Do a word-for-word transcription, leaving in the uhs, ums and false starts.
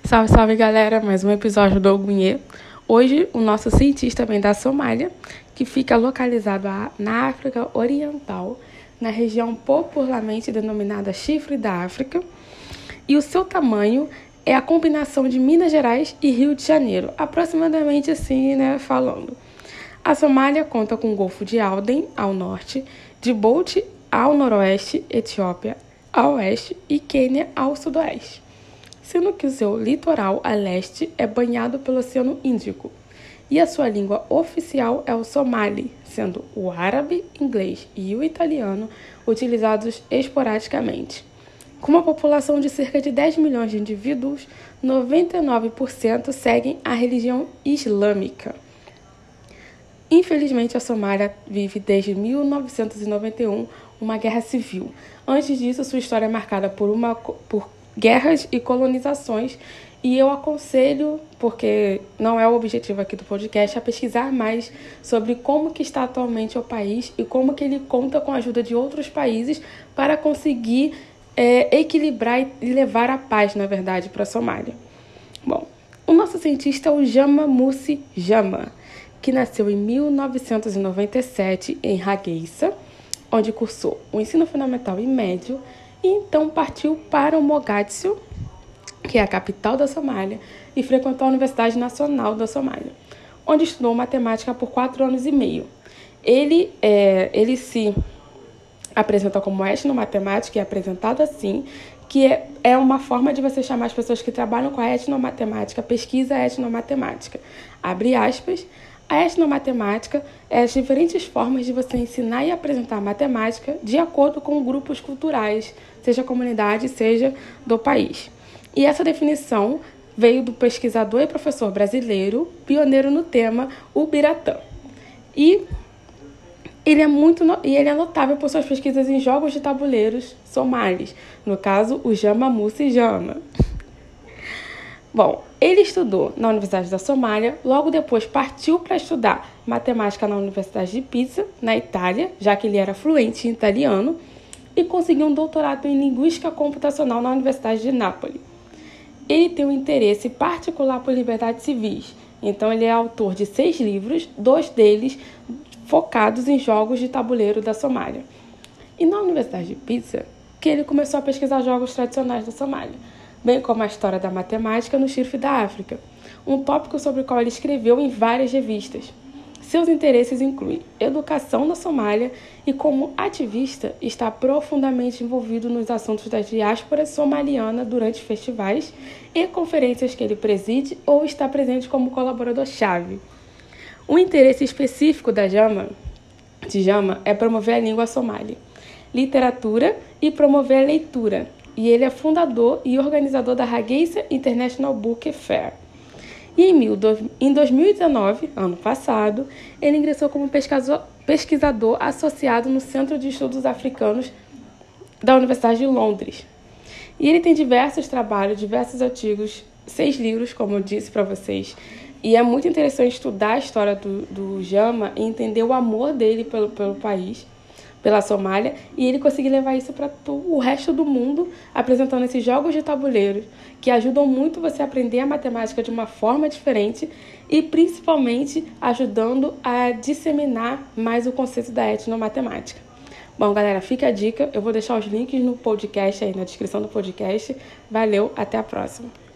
Salve, salve galera, mais um episódio do Ogunhê. Hoje o nosso cientista vem da Somália, que fica localizado na África Oriental, na região popularmente denominada Chifre da África, e o seu tamanho é a combinação de Minas Gerais e Rio de Janeiro, aproximadamente assim, né, falando. A Somália conta com o Golfo de Aden ao norte, Djibouti ao noroeste, Etiópia ao oeste e Quênia ao sudoeste, sendo que o seu litoral a leste é banhado pelo Oceano Índico, e a sua língua oficial é o somali, sendo o árabe, inglês e o italiano utilizados esporadicamente. Com uma população de cerca de dez milhões de indivíduos, noventa e nove por cento seguem a religião islâmica. Infelizmente, a Somália vive desde mil novecentos e noventa e um uma guerra civil. Antes disso, sua história é marcada por, uma, por guerras e colonizações, e eu aconselho, porque não é o objetivo aqui do podcast, a pesquisar mais sobre como que está atualmente o país e como que ele conta com a ajuda de outros países para conseguir é, equilibrar e levar a paz, na verdade, para a Somália. Bom, o nosso cientista é o Jama Musi Jama, que nasceu em mil novecentos e noventa e sete em Hargeisa, onde cursou o ensino fundamental e médio, e então partiu para o Mogadishu, que é a capital da Somália, e frequentou a Universidade Nacional da Somália, onde estudou matemática por quatro anos e meio. Ele, é, ele se apresenta como etnomatemático e é apresentado assim, que é, é uma forma de você chamar as pessoas que trabalham com a etnomatemática, pesquisa etnomatemática. Abre aspas. A etnomatemática é as diferentes formas de você ensinar e apresentar matemática de acordo com grupos culturais, seja a comunidade, seja do país. E essa definição veio do pesquisador e professor brasileiro, pioneiro no tema, o Biratã. E ele é, muito no... e ele é notável por suas pesquisas em jogos de tabuleiros somalis, no caso, o Jama Musi Jama. Bom, ele estudou na Universidade da Somália, logo depois partiu para estudar matemática na Universidade de Pisa, na Itália, já que ele era fluente em italiano, e conseguiu um doutorado em Linguística Computacional na Universidade de Nápoles. Ele tem um interesse particular por liberdades civis, então ele é autor de seis livros, dois deles focados em jogos de tabuleiro da Somália. E na Universidade de Pisa, que ele começou a pesquisar jogos tradicionais da Somália, bem como a história da matemática no Chifre da África, um tópico sobre o qual ele escreveu em várias revistas. Seus interesses incluem educação na Somália e, como ativista, está profundamente envolvido nos assuntos da diáspora somaliana durante festivais e conferências que ele preside ou está presente como colaborador-chave. Um interesse específico da Jama, de Jama é promover a língua somali, literatura e promover a leitura, e ele é fundador e organizador da Hargeisa International Book Fair. E em dois mil e dezenove, ano passado, ele ingressou como pesquisador associado no Centro de Estudos Africanos da Universidade de Londres. E ele tem diversos trabalhos, diversos artigos, seis livros, como eu disse para vocês. E é muito interessante estudar a história do, do Jama e entender o amor dele pelo, pelo país, pela Somália, e ele conseguir levar isso para o resto do mundo, apresentando esses jogos de tabuleiro que ajudam muito você a aprender a matemática de uma forma diferente e, principalmente, ajudando a disseminar mais o conceito da etnomatemática. Bom, galera, fica a dica. Eu vou deixar os links no podcast aí, na descrição do podcast. Valeu, até a próxima.